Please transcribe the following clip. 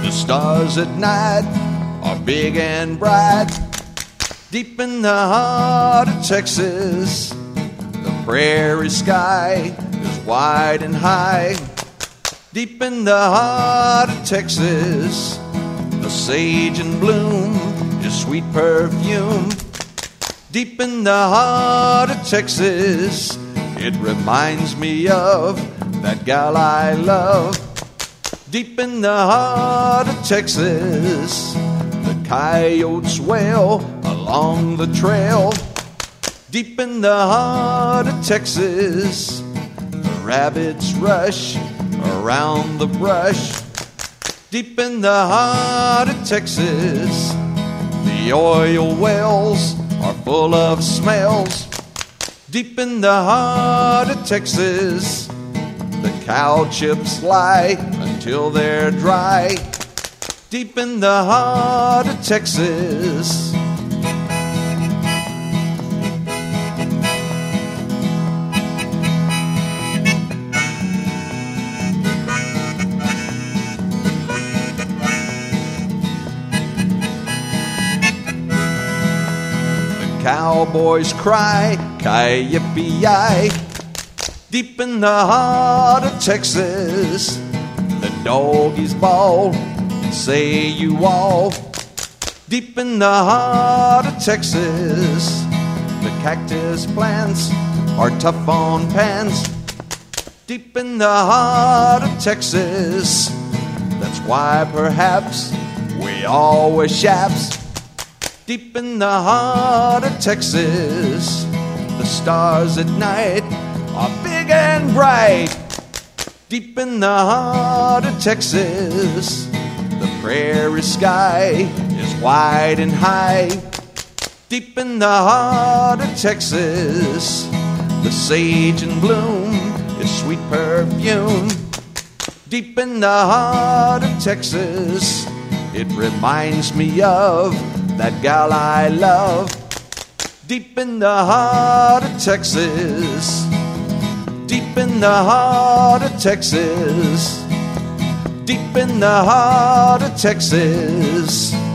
The stars at night are big and bright. Deep in the heart of Texas, the prairie sky is wide and high. Deep in the heart of Texas, the sage in bloom is sweet perfume. Deep in the heart of Texas, it reminds me of that gal I love. Deep in the heart of Texas, the coyotes wail along the trail. Deep in the heart of Texas, the rabbits rush around the brush. Deep in the heart of Texas, the oil wells are full of smells. Deep in the heart of Texas, the cow chips lie until they're dry. Deep in the heart of Texas. Cowboys cry, ki-yip-yi. Deep in the heart of Texas, the doggies bawl and say you all. Deep in the heart of Texas, the cactus plants are tough on pants. Deep in the heart of Texas, that's why perhaps we all wear chaps. Deep in the heart of Texas, the stars at night are big and bright. Deep in the heart of Texas, the prairie sky is wide and high. Deep in the heart of Texas, the sage in bloom is sweet perfume. Deep in the heart of Texas, it reminds me of that gal I love. Deep in the heart of Texas, deep in the heart of Texas, deep in the heart of Texas.